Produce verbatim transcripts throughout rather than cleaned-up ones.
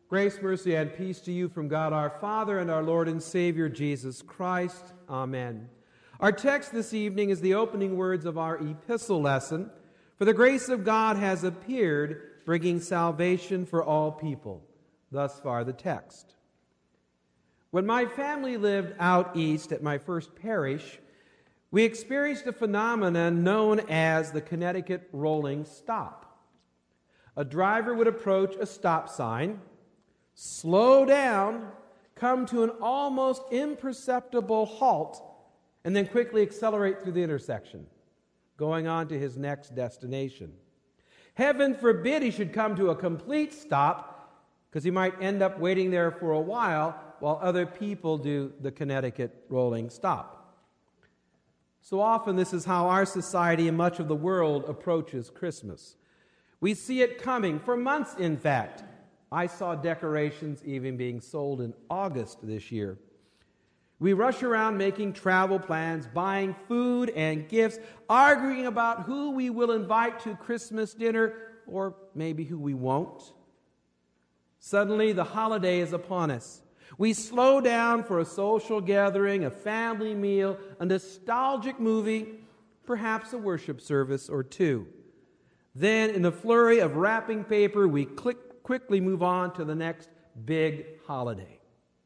Grace, mercy, and peace to you from God our Father and our Lord and Savior Jesus Christ. Amen. Our text this evening is the opening words of our epistle lesson. For the grace of God has appeared, bringing salvation for all people. Thus far the text. When my family lived out east at my first parish, we experienced a phenomenon known as the Connecticut rolling stop. A driver would approach a stop sign, slow down, come to an almost imperceptible halt, and then quickly accelerate through the intersection, going on to his next destination. Heaven forbid he should come to a complete stop, because he might end up waiting there for a while while other people do the Connecticut rolling stop. So often this is how our society and much of the world approaches Christmas. We see it coming for months, in fact. I saw decorations even being sold in August this year. We rush around making travel plans, buying food and gifts, arguing about who we will invite to Christmas dinner, or maybe who we won't. Suddenly, the holiday is upon us. We slow down for a social gathering, a family meal, a nostalgic movie, perhaps a worship service or two. Then, in a flurry of wrapping paper, we click quickly move on to the next big holiday.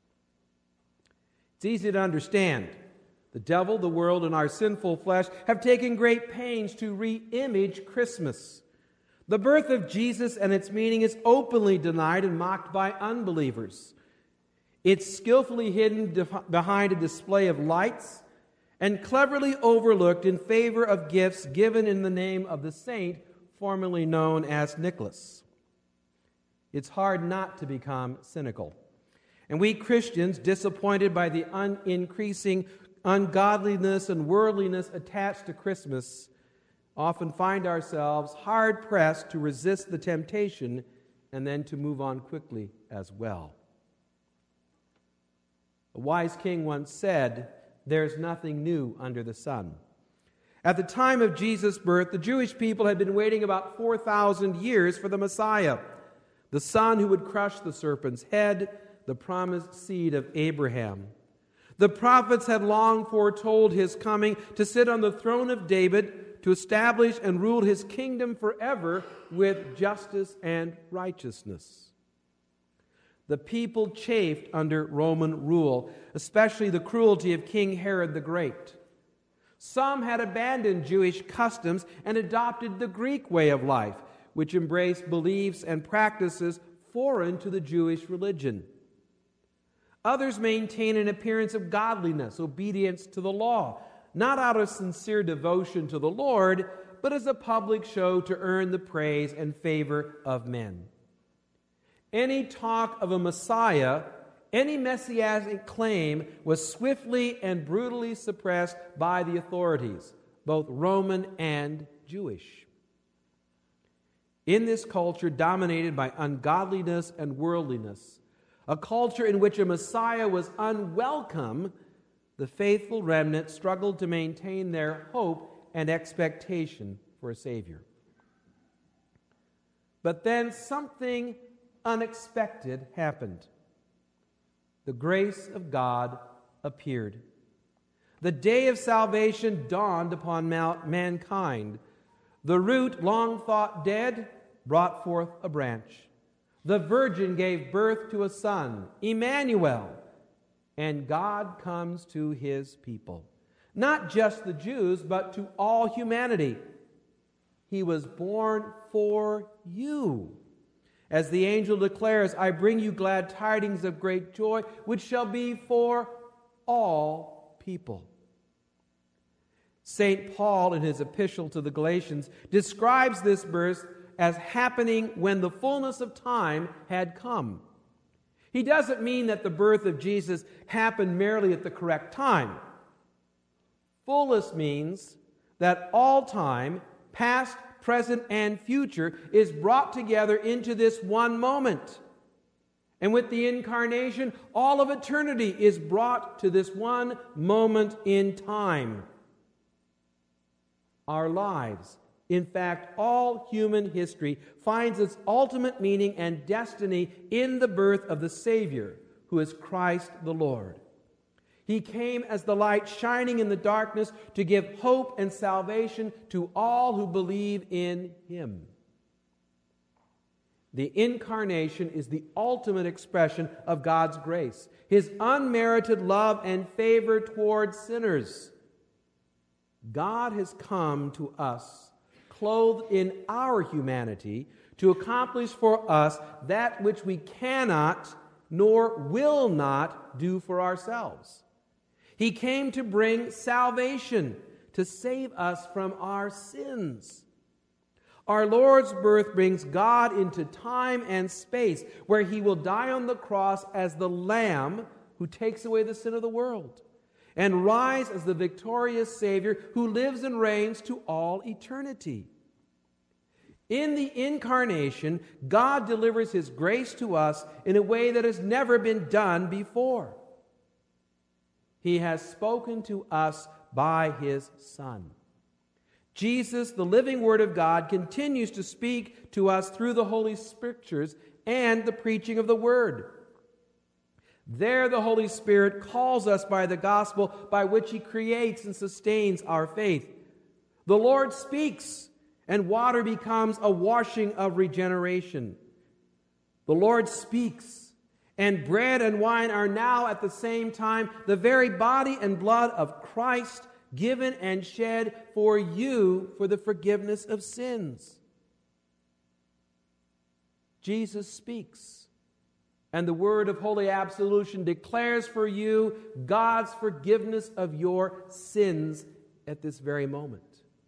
It's easy to understand. The devil, the world, and our sinful flesh have taken great pains to re-image Christmas. The birth of Jesus and its meaning is openly denied and mocked by unbelievers. It's skillfully hidden def- behind a display of lights and cleverly overlooked in favor of gifts given in the name of the saint formerly known as Nicholas. It's hard not to become cynical. And we Christians, disappointed by the un- increasing ungodliness and worldliness attached to Christmas, often find ourselves hard-pressed to resist the temptation and then to move on quickly as well. A wise king once said, "There's nothing new under the sun." At the time of Jesus' birth, the Jewish people had been waiting about four thousand years for the Messiah, the Son who would crush the serpent's head, the promised seed of Abraham. The prophets had long foretold his coming to sit on the throne of David, to establish and rule his kingdom forever with justice and righteousness. The people chafed under Roman rule, especially the cruelty of King Herod the Great. Some had abandoned Jewish customs and adopted the Greek way of life, which embraced beliefs and practices foreign to the Jewish religion. Others maintained an appearance of godliness, obedience to the law, not out of sincere devotion to the Lord, but as a public show to earn the praise and favor of men. Any talk of a Messiah, any messianic claim, was swiftly and brutally suppressed by the authorities, both Roman and Jewish. In this culture dominated by ungodliness and worldliness, a culture in which a Messiah was unwelcome, the faithful remnant struggled to maintain their hope and expectation for a Savior. But then something unexpected happened. The grace of God appeared. The day of salvation dawned upon mankind. The root, long thought dead, brought forth a branch. The virgin gave birth to a son, Emmanuel, and God comes to his people. Not just the Jews, but to all humanity. He was born for you. As the angel declares, "I bring you glad tidings of great joy, which shall be for all people." Saint Paul, in his epistle to the Galatians, describes this birth as happening when the fullness of time had come. He doesn't mean that the birth of Jesus happened merely at the correct time. Fullness means that all time, past, present, and future, is brought together into this one moment. And with the incarnation, all of eternity is brought to this one moment in time. Our lives, In fact, all human history finds its ultimate meaning and destiny in the birth of the Savior, who is Christ the Lord. He came as the light shining in the darkness to give hope and salvation to all who believe in Him. The incarnation is the ultimate expression of God's grace, His unmerited love and favor toward sinners. God has come to us, clothed in our humanity, to accomplish for us that which we cannot nor will not do for ourselves. He came to bring salvation, to save us from our sins. Our Lord's birth brings God into time and space, where He will die on the cross as the Lamb who takes away the sin of the world, and rise as the victorious Savior who lives and reigns to all eternity. In the incarnation, God delivers His grace to us in a way that has never been done before. He has spoken to us by His Son. Jesus, the living Word of God, continues to speak to us through the Holy Scriptures and the preaching of the Word. There, the Holy Spirit calls us by the gospel by which He creates and sustains our faith. The Lord speaks, and water becomes a washing of regeneration. The Lord speaks, and bread and wine are now at the same time the very body and blood of Christ, given and shed for you for the forgiveness of sins. Jesus speaks, and the word of holy absolution declares for you God's forgiveness of your sins at this very moment.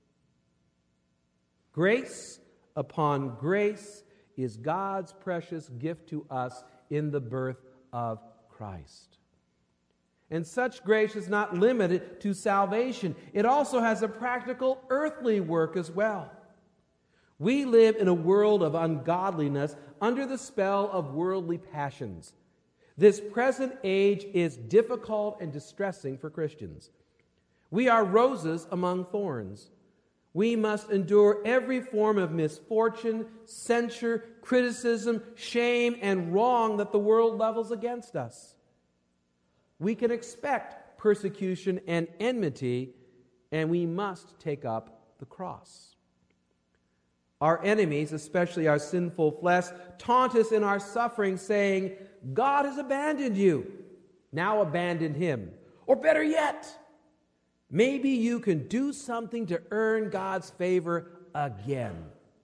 Grace upon grace is God's precious gift to us in the birth of Christ. And such grace is not limited to salvation. It also has a practical earthly work as well. We live in a world of ungodliness under the spell of worldly passions. This present age is difficult and distressing for Christians. We are roses among thorns. We must endure every form of misfortune, censure, criticism, shame, and wrong that the world levels against us. We can expect persecution and enmity, and we must take up the cross. Our enemies, especially our sinful flesh, taunt us in our suffering, saying, God has abandoned you. Now abandon Him. Or better yet, maybe you can do something to earn God's favor again.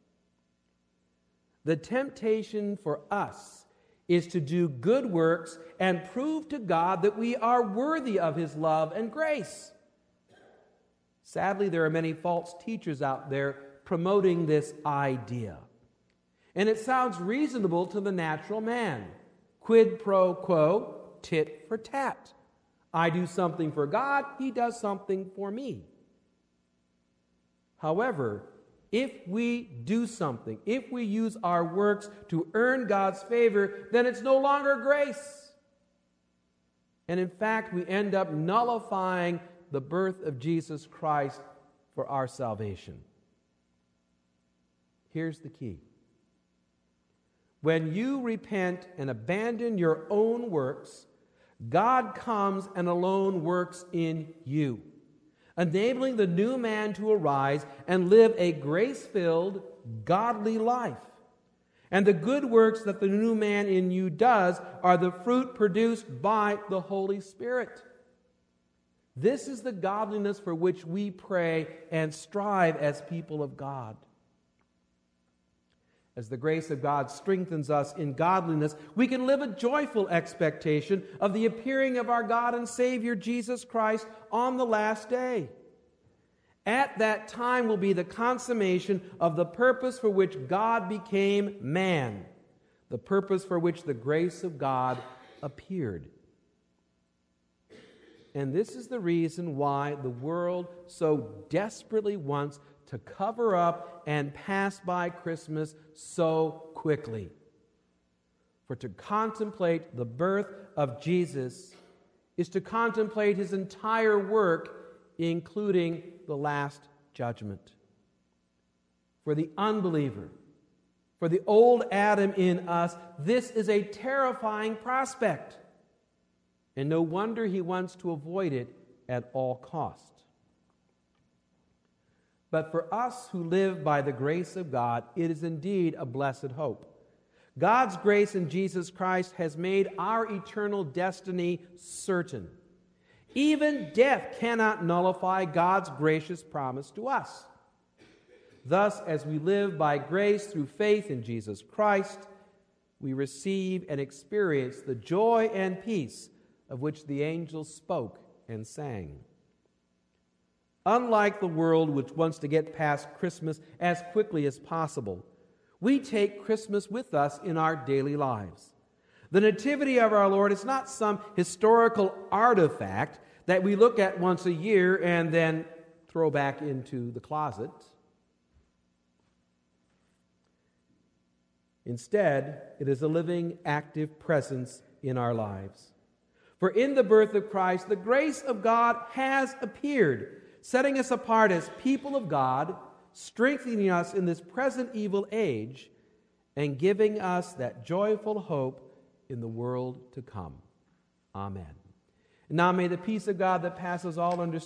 The temptation for us is to do good works and prove to God that we are worthy of His love and grace. Sadly, there are many false teachers out there promoting this idea. And it sounds reasonable to the natural man. Quid pro quo, tit for tat. I do something for God, He does something for me. However, if we do something, if we use our works to earn God's favor, then it's no longer grace. And in fact, we end up nullifying the birth of Jesus Christ for our salvation. Here's the key. When you repent and abandon your own works, God comes and alone works in you, enabling the new man to arise and live a grace-filled, godly life. And the good works that the new man in you does are the fruit produced by the Holy Spirit. This is the godliness for which we pray and strive as people of God. As the grace of God strengthens us in godliness, we can live a joyful expectation of the appearing of our God and Savior Jesus Christ on the last day. At that time will be the consummation of the purpose for which God became man, the purpose for which the grace of God appeared. And this is the reason why the world so desperately wants to cover up and pass by Christmas so quickly. For to contemplate the birth of Jesus is to contemplate His entire work, including the last judgment. for the unbeliever, for the old Adam in us, this is a terrifying prospect. And no wonder he wants to avoid it at all cost. But for us who live by the grace of God, it is indeed a blessed hope. God's grace in Jesus Christ has made our eternal destiny certain. Even death cannot nullify God's gracious promise to us. Thus, as we live by grace through faith in Jesus Christ, we receive and experience the joy and peace of which the angels spoke and sang. Unlike the world, which wants to get past Christmas as quickly as possible, we take Christmas with us in our daily lives. The Nativity of our Lord is not some historical artifact that we look at once a year and then throw back into the closet. Instead, it is a living, active presence in our lives. For in the birth of Christ, the grace of God has appeared, setting us apart as people of God, strengthening us in this present evil age, and giving us that joyful hope in the world to come. Amen. And now may the peace of God that passes all understanding